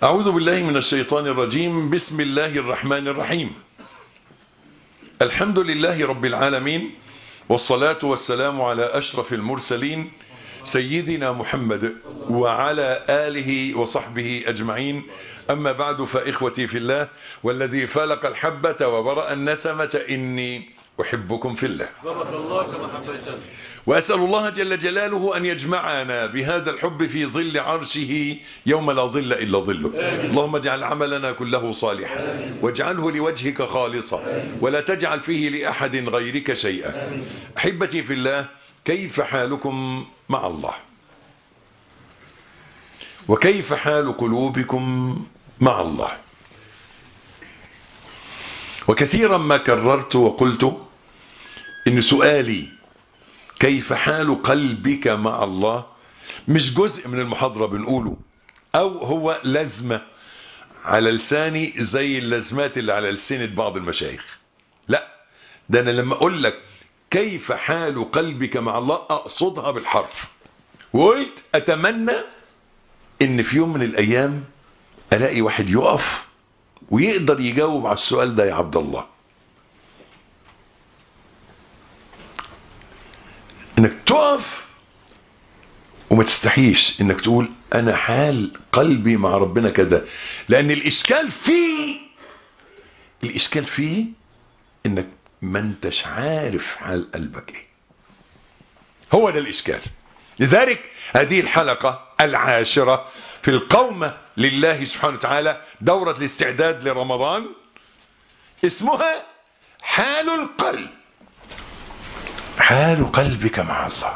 أعوذ بالله من الشيطان الرجيم. بسم الله الرحمن الرحيم. الحمد لله رب العالمين، والصلاة والسلام على أشرف المرسلين سيدنا محمد وعلى آله وصحبه أجمعين. أما بعد، فإخوتي في الله والذي فلق الحبة وبرأ النسمة إني أحبكم في الله، وأسأل الله جل جلاله أن يجمعنا بهذا الحب في ظل عرشه يوم لا ظل إلا ظله. اللهم اجعل عملنا كله صالحا واجعله لوجهك خالصا ولا تجعل فيه لأحد غيرك شيئا. أحبتي في الله، كيف حالكم مع الله؟ وكيف حال قلوبكم مع الله؟ وكثيرا ما كررت وقلت إن سؤالي كيف حال قلبك مع الله مش جزء من المحاضرة بنقوله، أو هو لازمة على لساني زي اللازمات اللي على لسانة بعض المشايخ. لا، ده أنا لما أقول لك كيف حال قلبك مع الله أقصدها بالحرف. وقلت أتمنى إن في يوم من الأيام ألاقي واحد يقف ويقدر يجاوب على السؤال ده. يا عبد الله، انك تقف وما تستحيش انك تقول انا حال قلبي مع ربنا كذا، لان الاشكال فيه انك ما انتش عارف حال قلبك ايه. هو ده الاشكال. لذلك هذه الحلقة العاشرة في القومة لله سبحانه وتعالى، دورة الاستعداد لرمضان، اسمها حال القلب. حال قلبك مع الله.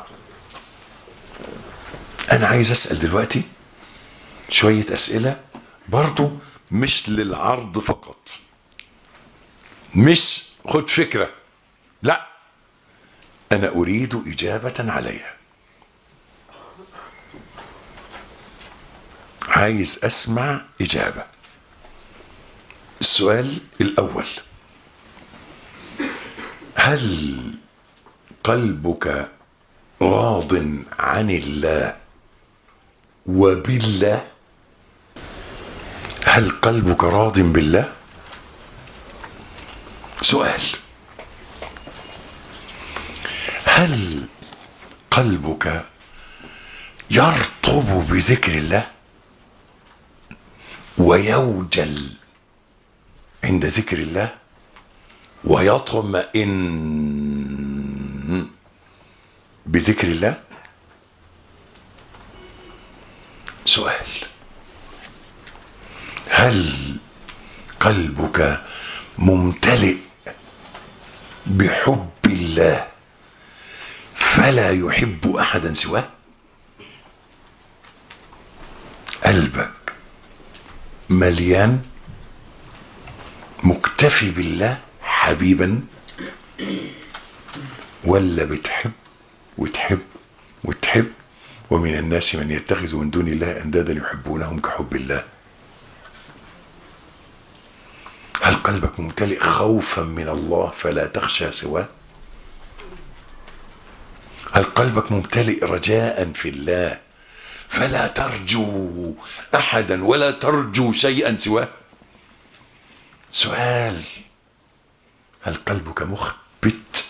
انا عايز اسأل دلوقتي شوية اسئلة برضو مش للعرض فقط، مش خد فكرة، لا، انا اريد اجابة عليها. عايز اسمع اجابة. السؤال الاول: هل قلبك راض عن الله وبالله؟ هل قلبك راض بالله؟ سؤال: هل قلبك يرطب بذكر الله ويوجل عند ذكر الله ويطمئن بذكر الله؟ سؤال: هل قلبك ممتلئ بحب الله فلا يحب احدا سواه؟ قلبك مليان مكتفي بالله حبيبا، ولا بتحب وتحب وتحب ومن الناس من يتخذ من دون الله اندادا يحبونهم كحب الله؟ هل قلبك ممتلئ خوفا من الله فلا تخشى سواه؟ هل قلبك ممتلئ رجاء في الله فلا ترجو احدا ولا ترجو شيئا سواه؟ سؤال: هل قلبك مخبت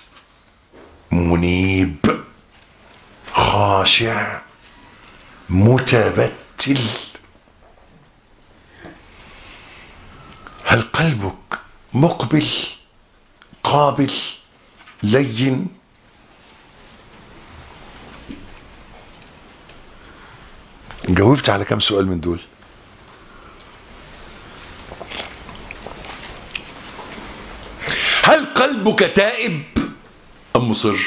منيب خاشع متبتل؟ هل قلبك مقبل قابل لين؟ جاوبت على كم سؤال من دول؟ هل قلبك تائب ام مصر؟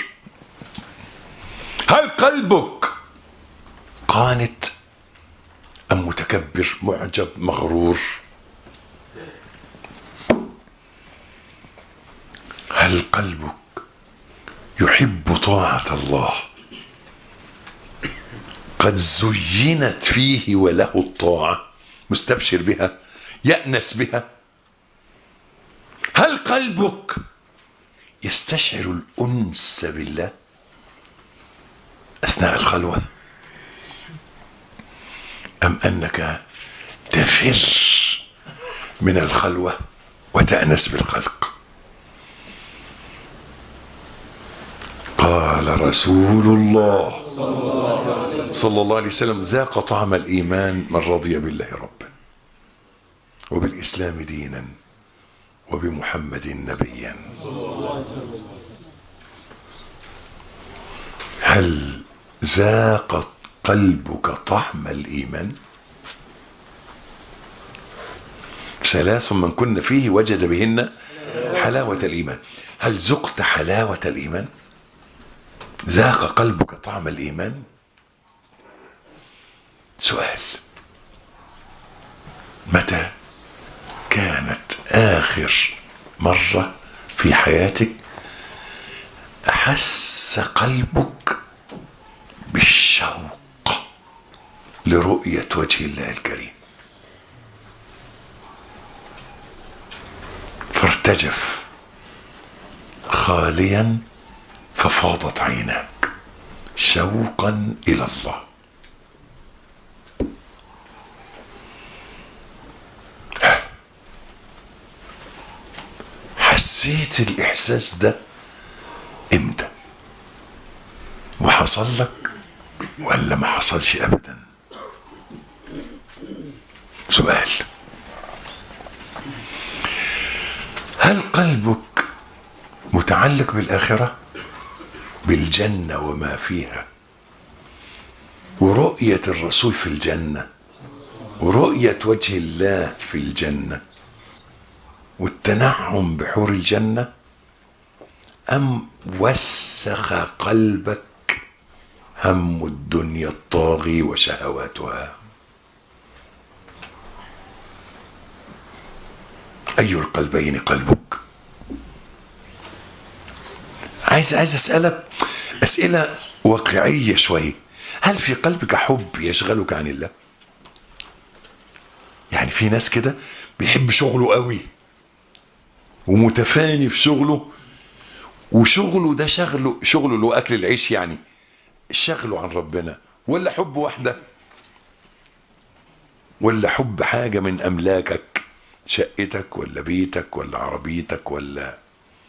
هل قلبك قانت ام متكبر معجب مغرور؟ هل قلبك يحب طاعة الله قد زينت فيه وله الطاعة مستبشر بها يأنس بها؟ هل قلبك يستشعر الأنس بالله أثناء الخلوة، أم أنك تفر من الخلوة وتأنس بالخلق. قال رسول الله صلى الله عليه وسلم: ذاق طعم الإيمان من رضي بالله ربا وبالإسلام دينا وبمحمد نبيا. هل ذاق قلبك طعم الإيمان؟ ثلاث من كن فيه وجد بهن حلاوة الإيمان. هل ذقت حلاوة الإيمان؟ ذاق قلبك طعم الإيمان؟ سؤال: متى كانت آخر مرة في حياتك أحس قلبك بالشوق لرؤية وجه الله الكريم فارتجف خاليا ففاضت عيناك شوقا إلى الله؟ حسيت الإحساس ده امتى؟ وحصل لك ولا ما حصلش أبدا؟ سؤال: هل قلبك متعلق بالآخرة، بالجنة وما فيها، ورؤية الرسول في الجنة، ورؤية وجه الله في الجنة، والتنعم بحور الجنة، أم وسخ قلبك هم الدنيا الطاغي وشهواتها؟ أي القلبين قلبك؟ عايز أسألك أسئلة واقعية شوية. هل في قلبك حب يشغلك عن الله؟ يعني في ناس كده بيحب شغله قوي ومتفاني في شغله، وشغله ده شغله اللي هو أكل العيش، يعني شغله عن ربنا، ولا حب واحدة، ولا حب حاجة من أملاكك، شقتك ولا بيتك ولا عربيتك، ولا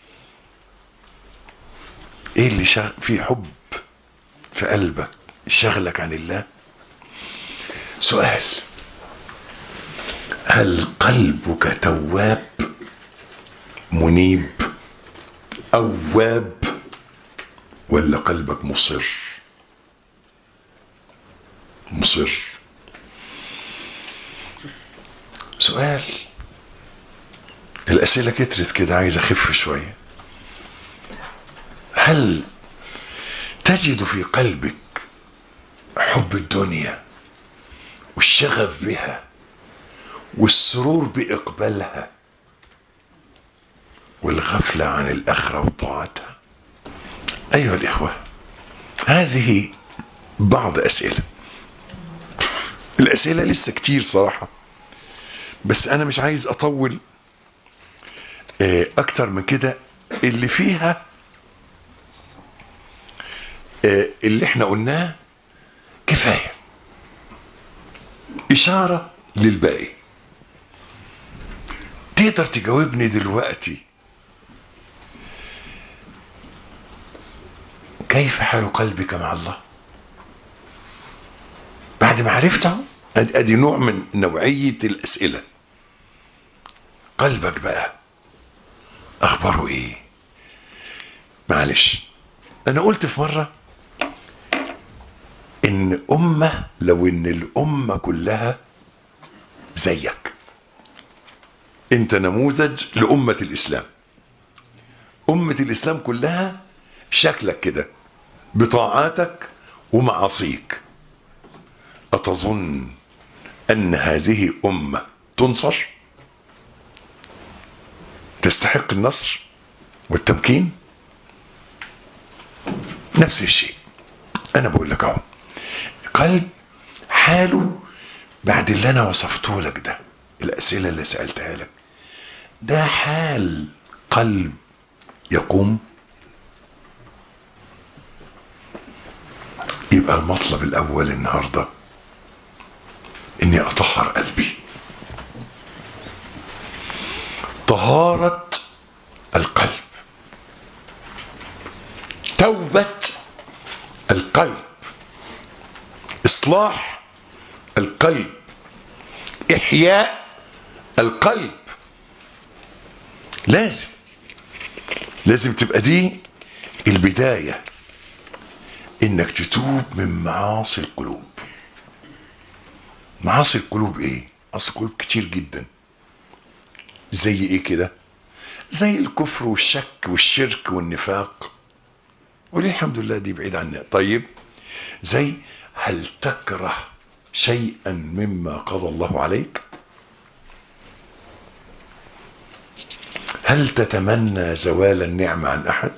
ايه اللي في حب في قلبك شغلك عن الله؟ سؤال: هل قلبك تواب منيب أواب، ولا قلبك مصر؟ سؤال. الأسئلة كترت كده، عايز أخف شوية. هل تجد في قلبك حب الدنيا والشغف بها والسرور بإقبالها والغفلة عن الآخرة وطاعتها؟ أيها الإخوة، هذه بعض أسئلة. الأسئلة لسه كتير صراحة، بس أنا مش عايز أطول أكتر من كده. اللي فيها اللي احنا قلناه كفاية، إشارة للباقي. تقدر تجاوبني دلوقتي كيف حال قلبك مع الله بعد ما عرفته؟ ادي نوع من نوعية الأسئلة. قلبك بقى أخباره إيه؟ معلش، أنا قلت في مرة إن لو إن الأمة كلها زيك، أنت نموذج لأمة الإسلام. أمة الإسلام كلها شكلك كده بطاعاتك ومعاصيك. أتظن أن هذه أمة تنصر؟ تستحق النصر والتمكين؟ نفس الشيء. أنا بقول لك أهو، قلب حاله بعد اللي أنا وصفته لك ده، الأسئلة اللي سألتها لك، ده حال قلب يقوم. يبقى المطلب الأول النهاردة إني أطهر قلبي. طهارة القلب، توبة القلب، إصلاح القلب، إحياء القلب. لازم تبقى دي البداية، إنك تتوب من معاصي القلوب. معاصي القلوب إيه؟ معاصي القلوب كتير جدا. زي إيه كده؟ زي الكفر والشك والشرك والنفاق، وليه الحمد لله دي بعيد عنها. طيب، زي هل تكره شيئا مما قضى الله عليك؟ هل تتمنى زوال النعمة عن أحد؟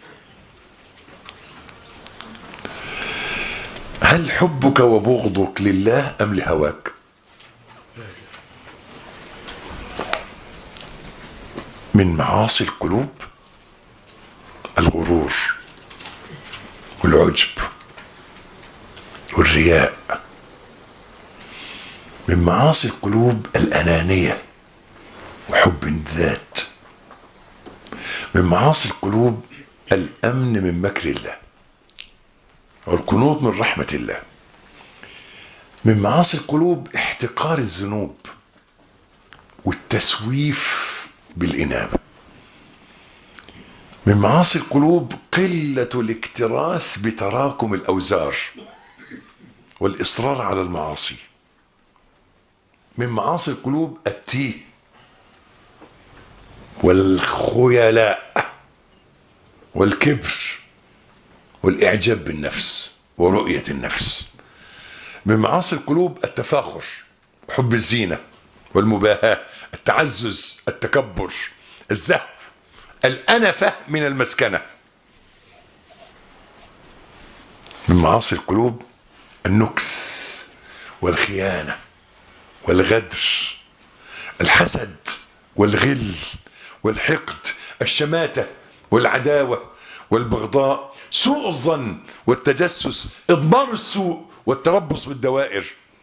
هل حبك وبغضك لله أم لهواك؟ من معاصي القلوب الغرور والعجب والرياء. من معاصي القلوب الأنانية وحب الذات. من معاصي القلوب الأمن من مكر الله والقنوط من رحمة الله. من معاصي القلوب احتقار الذنوب والتسويف بالإنابة. من معاصي القلوب قلة الاكتراث بتراكم الأوزار والإصرار على المعاصي. من معاصي القلوب التيه والخيلاء والكبر والإعجاب بالنفس ورؤية النفس. من معاصي القلوب التفاخر وحب الزينة والمباهاة، التعزز، التكبر، الزهو، الأنفة من المسكنة. من معاصي القلوب النكس والخيانة والغدر، الحسد والغل والحقد، الشماتة والعداوة والبغضاء، سوء الظن والتجسس، إضمار السوء والتربص بالدوائر.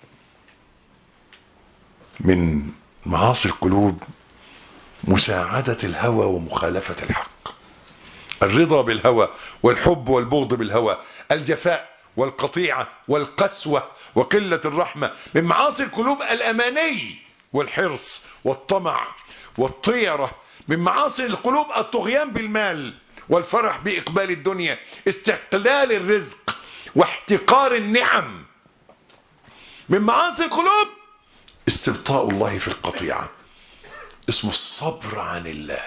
من معاصي القلوب مساعدة الهوى ومخالفة الحق، الرضا بالهوى والحب والبغض بالهوى، الجفاء والقطيعة والقسوة وقلة الرحمة. من معاصي القلوب الأماني والحرص والطمع والطيرة. من معاصي القلوب الطغيان بالمال والفرح بإقبال الدنيا، استقلال الرزق واحتقار النعم. من معاصي القلوب استبطاء الله في القطيعة، اسمه الصبر عن الله.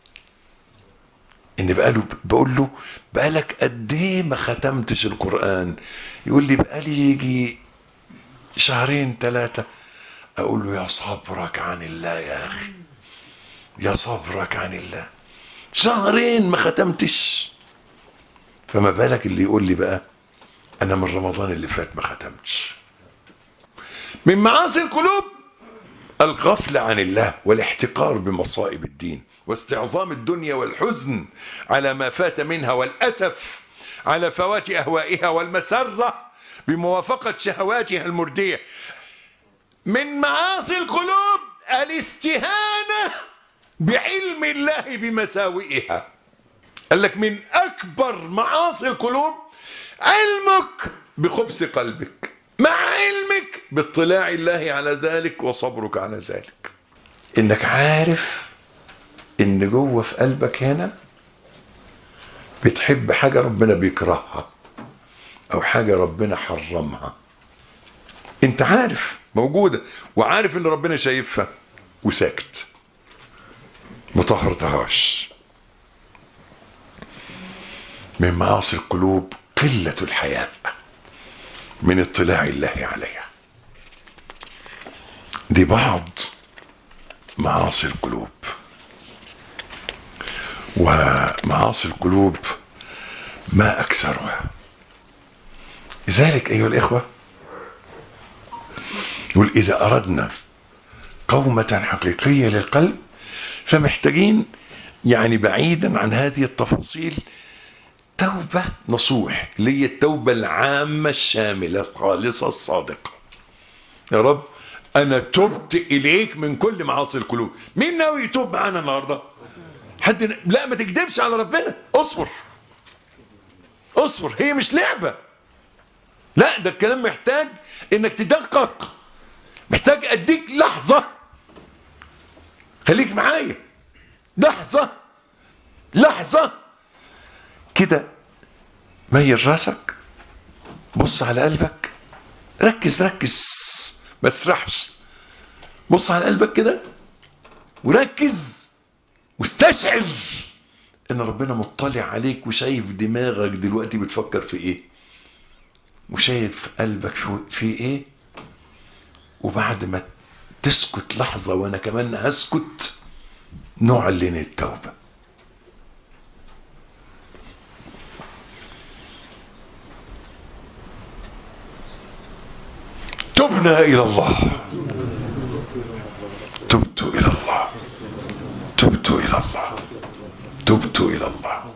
ان بقول له بقالك قد ايه ما ختمتش القرآن؟ يقول لي بقالي يجي 2 3 شهور. اقول له يا صبرك عن الله يا اخي، يا صبرك عن الله، 2 ما ختمتش. فما بالك اللي يقول لي بقى انا من رمضان اللي فات ما ختمتش. من معاصي القلوب الغفلة عن الله والاحتقار بمصائب الدين واستعظام الدنيا والحزن على ما فات منها والأسف على فوات أهوائها والمسرة بموافقة شهواتها المردية. من معاصي القلوب الاستهانة بعلم الله بمساوئها. قال لك من أكبر معاصي القلوب علمك بخبث قلبك مع علمك باطلاع الله على ذلك وصبرك على ذلك. انك عارف ان جوه في قلبك هنا بتحب حاجة ربنا بيكرهها او حاجة ربنا حرمها. انت عارف موجودة وعارف ان ربنا شايفها وساكت مطهرتهاش. من معاصي القلوب قلة الحياء من اطلاع الله عليها. دي بعض معاصي القلوب. ومعاصي القلوب ما أكثرها. لذلك أيها الإخوة يقول إذا أردنا قومة حقيقية للقلب فمحتاجين يعني بعيدا عن هذه التفاصيل توبة نصوح، اللي هي التوبة العامة الشاملة الخالصة الصادقة. يا رب انا تبت اليك من كل معاصي القلوب. مين ناوي يتوب معانا النهارده؟ حد لا، ما تكذبش على ربنا. اصبر، هي مش لعبة. لا، ده الكلام محتاج انك تدقق، محتاج اديك لحظة. خليك معايا لحظة كده، ميل راسك، بص على قلبك، ركز ما تسرحش. بص على قلبك كده وركز واستشعر ان ربنا مطلع عليك وشايف دماغك دلوقتي بتفكر في ايه، وشايف قلبك في ايه. وبعد ما تسكت لحظة وانا كمان هسكت، نعلن التوبة. تبنا الى الله، تبت الى الله، تبت الى الله، تبت الى الله.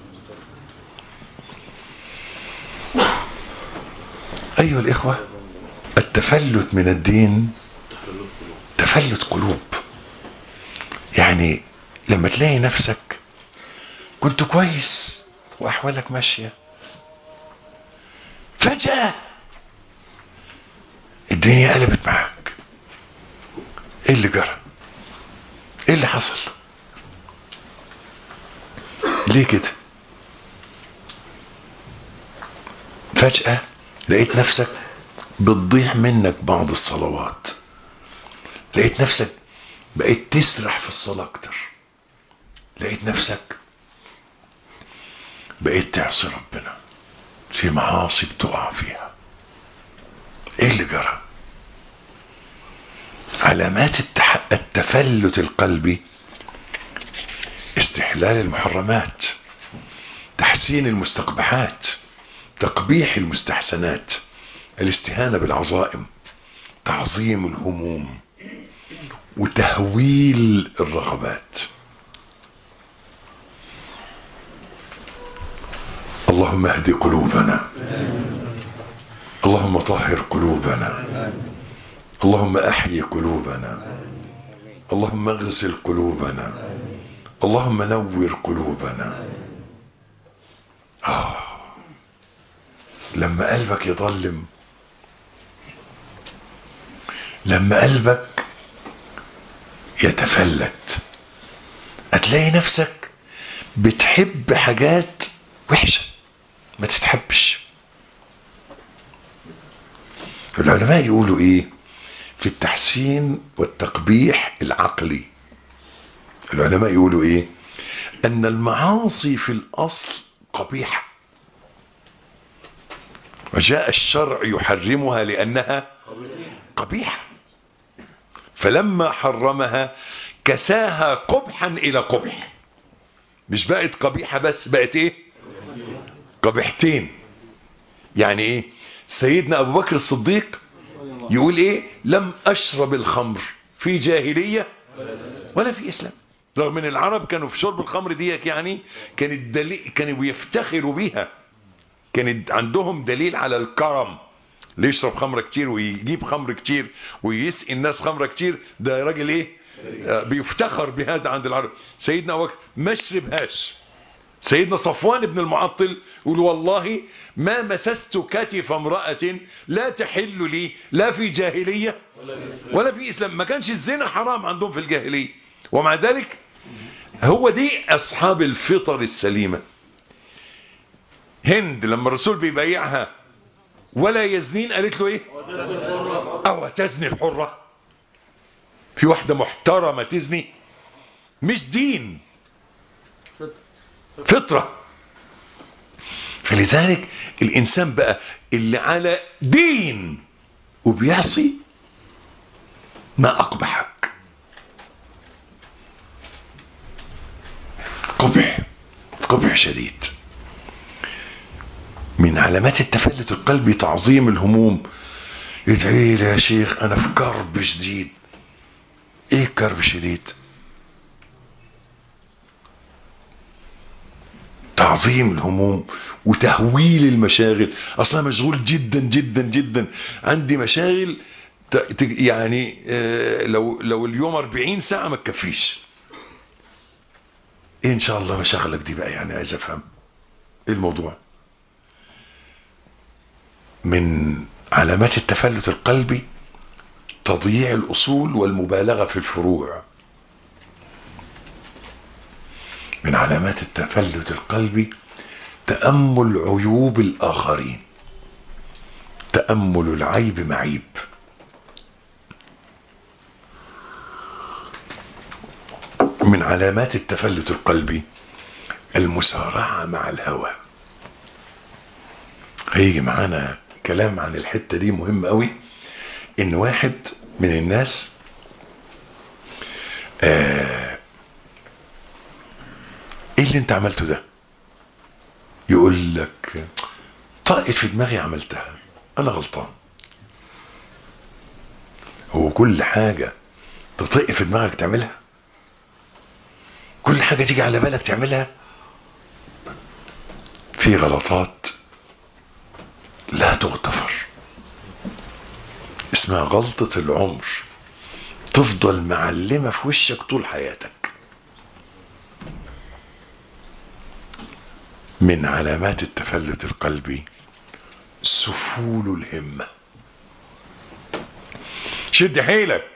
ايها الاخوة، التفلت من الدين تفلت قلوب. يعني لما تلاقي نفسك كنت كويس واحوالك ماشية، فجأة الدنيا قلبت معاك، ايه اللي جرى؟ ايه اللي حصل؟ ليه كده؟ فجأة لقيت نفسك بتضيع منك بعض الصلوات، لقيت نفسك بقيت تسرح في الصلاة اكتر، لقيت نفسك بقيت تعصي ربنا في معاصي بتقع فيها. ايه اللي جرى؟ علامات التفلت القلبي: استحلال المحرمات، تحسين المستقبحات، تقبيح المستحسنات، الاستهانة بالعظائم، تعظيم الهموم، وتهويل الرغبات. اللهم اهد قلوبنا، اللهم طهر قلوبنا، اللهم احيي قلوبنا، اللهم اغسل قلوبنا، اللهم نور قلوبنا. لما قلبك يضلم، لما قلبك يتفلت، هتلاقي نفسك بتحب حاجات وحشة ما تتحبش. العلماء يقولوا ايه في التحسين والتقبيح العقلي؟ العلماء يقولوا ايه؟ ان المعاصي في الاصل قبيحة، وجاء الشرع يحرمها لانها قبيحة، فلما حرمها كساها قبحا الى قبح. مش بقت قبيحة بس، بقت ايه؟ قبيحتين. يعني ايه؟ سيدنا ابو بكر الصديق يقول ايه؟ لم اشرب الخمر في جاهلية ولا في اسلام. رغم ان العرب كانوا في شرب الخمر ديك يعني كانوا بيفتخروا بيها، كانت عندهم دليل على الكرم. اللي يشرب خمرة كتير ويجيب خمر كتير ويسقي الناس خمرة كتير، ده راجل ايه؟ بيفتخر بهذا عند العرب. سيدنا ابو بكر ما شربهاش. سيدنا صفوان بن المعطل يقول والله ما مسست كتف امرأة لا تحل لي لا في جاهلية ولا في اسلام. ما كانش الزنا حرام عندهم في الجاهلية، ومع ذلك هو دي اصحاب الفطر السليمة. هند لما الرسول بيبايعها ولا يزنين، قالت له ايه؟ او تزني الحرة؟ في واحدة محترمة تزني؟ مش دين، فطرة. فلذلك الانسان بقى اللي على دين وبيعصي، ما اقبحك، قبح شديد. من علامات التفلت القلبي تعظيم الهموم. ادعي لي يا شيخ انا في كرب شديد. ايه كرب شديد؟ تعظيم الهموم وتهويل المشاغل. اصلا مشغول جدا جدا جدا، عندي مشاغل يعني لو اليوم 40 ساعة ما تكفيش. ايه ان شاء الله مشاغلك دي بقى؟ يعني عايز افهم ايه الموضوع. من علامات التفلت القلبي تضييع الأصول والمبالغة في الفروع. من علامات التفلت القلبي تأمل عيوب الآخرين. تأمل العيب معيب. من علامات التفلت القلبي المسارعة مع الهوى. هيجي معانا كلام عن الحتة دي مهم قوي. ان واحد من الناس ايه اللي انت عملته ده؟ يقول لك طاقت في دماغي عملتها، انا غلطان. هو كل حاجة تطق في دماغك تعملها؟ كل حاجة تيجي على بالك تعملها؟ في غلطات لا تغتفر، اسمها غلطة العمر، تفضل معلمة في وشك طول حياتك. من علامات التفلت القلبي سفول الهمة. شد حيلك،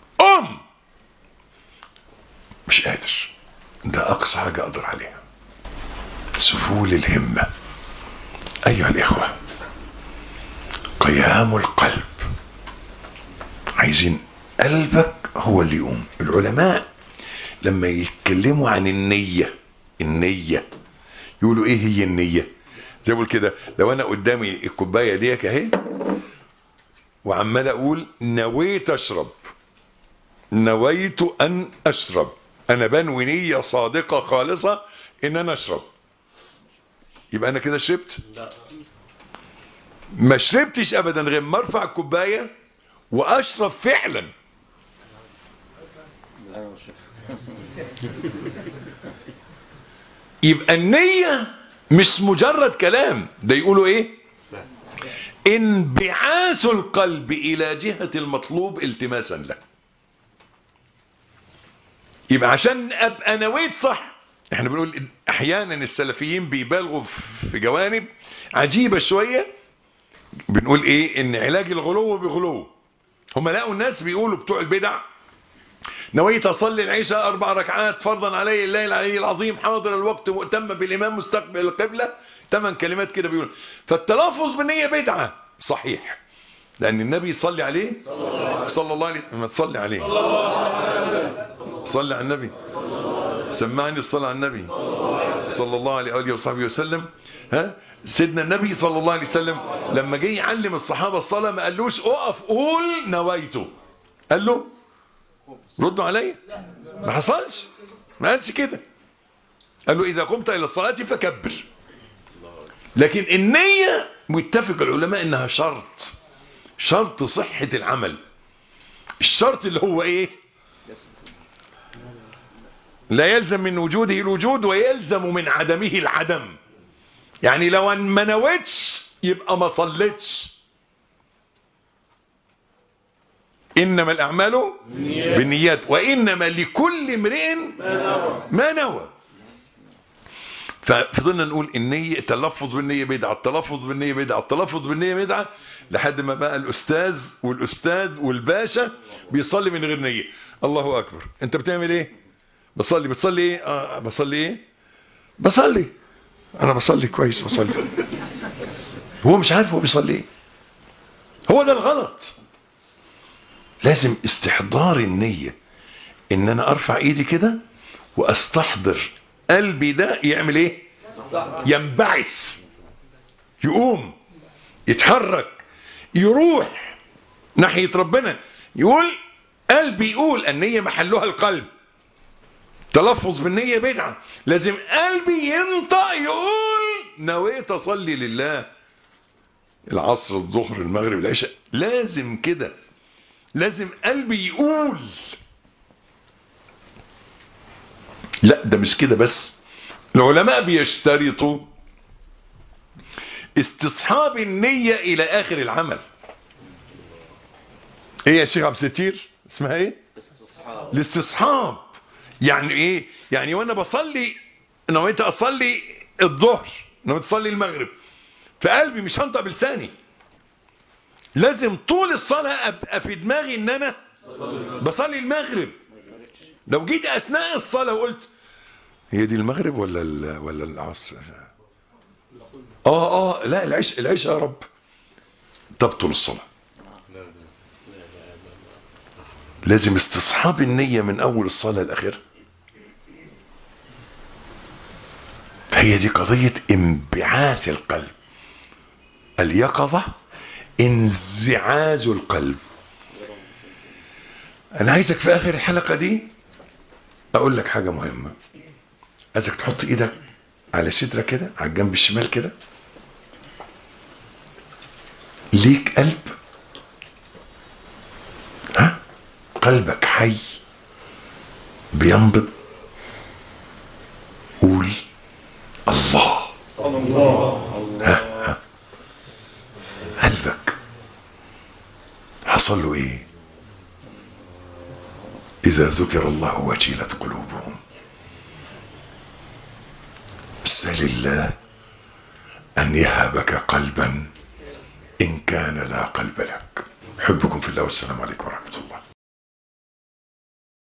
مش قادر، ده اقصى حاجة اقدر عليها. سفول الهمة. ايها الاخوة، قيام القلب، عايزين قلبك هو اللي يقوم. العلماء لما يتكلموا عن النية يقولوا ايه هي النية؟ زي بقول كده، لو انا قدامي الكوباية ديك اهي وعمال اقول نويت اشرب، نويت ان اشرب، انا بنوي نية صادقة خالصة ان انا اشرب، يبقى انا كده شربت؟ ما شربتش ابدا غير ما ارفع الكوباية واشرب فعلا. يبقى النية مش مجرد كلام، ده يقولوا ايه؟ انبعاث القلب الى جهة المطلوب التماسا له. يبقى عشان ابقى نويت صح. احنا بنقول احيانا السلفيين بيبالغوا في جوانب عجيبة شوية. بنقول ايه؟ ان علاج الغلو بغلو. هم لقوا الناس بيقولوا بتوع البدع نويت اصلي العشاء 4 ركعات فرضا علي الله العلي العظيم حاضر الوقت مؤتم بالامام مستقبل القبلة، 8 كلمات كده بيقول. فالتلفظ بالنية بدعة صحيح، لان النبي صلى عليه صلى الله عليه وسلم. ما تصلي عليه، صلي على النبي، سمعني الصلاة على النبي صلى الله عليه وآله وصحبه وسلم. سيدنا النبي صلى الله عليه وسلم لما جه يعلم الصحابة الصلاة ما قالوش اقف قول نويته، قال له ردوا علي. ما حصلش، ما قالش كده، قال له اذا قمت الى الصلاة فكبر. لكن النية متفق العلماء انها شرط صحة العمل. الشرط اللي هو ايه؟ لا يلزم من وجوده الوجود ويلزم من عدمه العدم. يعني لو ان ما نويتش يبقى ما صليتش. انما الاعمال بالنيات وانما لكل امرئ ما نوى. ففضلنا نقول النية، التلفظ بالنية بدعة، التلفظ بالنية بدعة، التلفظ بالنية بدعة، لحد ما بقى الأستاذ والباشا بيصلي من غير نية. الله أكبر، أنت بتعمل إيه؟ بتصلي إيه؟ بصلي إيه؟ بصلي، أنا بصلي كويس، بصلي. هو مش عارف هو بيصلي إيه. هو ده الغلط. لازم استحضار النية، إن أنا أرفع إيدي كده وأستحضر قلبي ده يعمل ايه؟ ينبعث، يقوم، يتحرك، يروح ناحية ربنا. يقول قلبي يقول النية محلها القلب. تلفظ بالنية بدعة. لازم قلبي ينطق يقول نويت اصلي لله العصر الظهر المغرب العشاء. لازم كده، لازم قلبي يقول. لا ده مش كده بس، العلماء بيشترطوا استصحاب النية الى اخر العمل. ايه يا شيخ عبد الستير اسمها ايه؟ الاستصحاب. يعني ايه؟ يعني وانا بصلي نويت اصلي الظهر، نويت اصلي المغرب، في قلبي مش هنطق بلساني، لازم طول الصلاة ابقى في دماغي ان انا بصلي المغرب. لو جيت اثناء الصلاة وقلت هي دي المغرب ولا العصر، لا العشاء يا رب، تبطل الصلاة. لازم استصحاب النية من اول الصلاة لاخرها. فهي دي قضية انبعاث القلب. اليقظة انزعاج القلب. انا عايزك في اخر الحلقة دي اقول لك حاجة مهمة. عايزك تحط ايدك على صدرك كده، على الجنب الشمال كده. ليك قلب؟ ها؟ قلبك حي بينبض؟ قول الله. ها قلبك حصل له ايه اذا ذكر الله وجلت قلوبهم؟ سل الله ان يهبك قلبا ان كان لا قلب لك. حبكم في الله والسلام عليكم ورحمة الله.